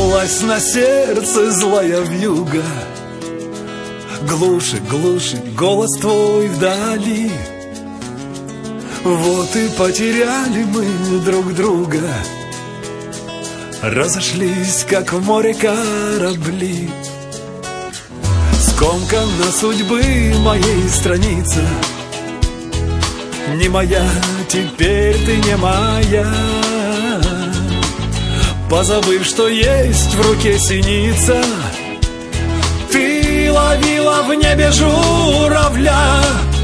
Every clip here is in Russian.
Поднялась на сердце злая вьюга, глушит, глушит голос твой вдали. Вот и потеряли мы друг друга, разошлись, как в море корабли. Скомкана судьбы моей страница, не моя, теперь ты не моя. Позабыв, что есть в руке синица, ты ловила в небе журавля.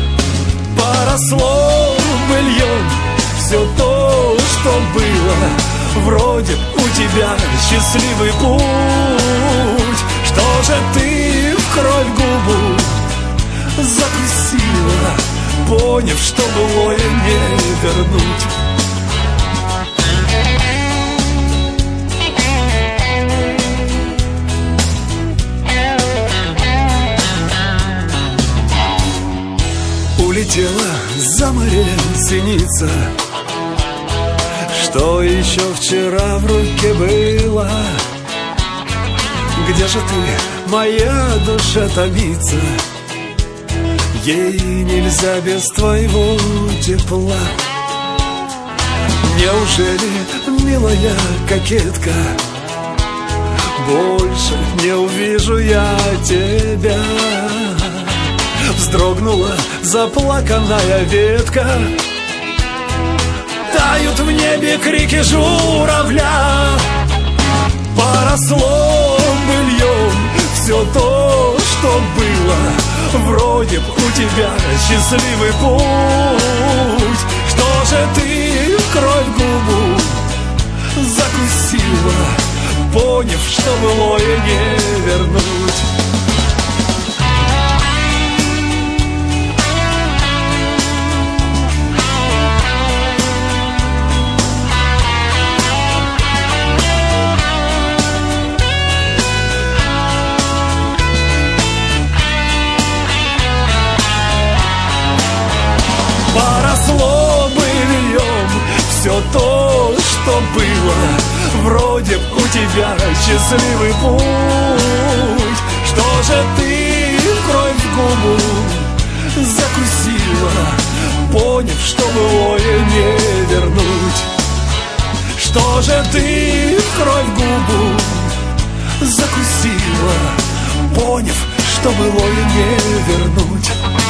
Поросло быльем все то, что было. Вроде у тебя счастливый путь. Что же ты в кровь губу закусила, поняв, что былое не вернуть? Улетела за море синица, что еще вчера в руке было. Где же ты, моя душа томится? Ей нельзя без твоего тепла. Неужели, милая кокетка, больше не увижу я тебя? Вздрогнула заплаканная ветка, тают в небе крики журавля. Поросло быльем все то, что было. Вроде б у тебя счастливый путь. Что же ты в кровь губу закусила, поняв, что былое не вернуть? Поросло быльем все то, что было. Вроде у тебя счастливый путь. Что же ты в кровь губу закусила, поняв, что былое не вернуть? Что же ты в кровь губу закусила, поняв, что былое не вернуть?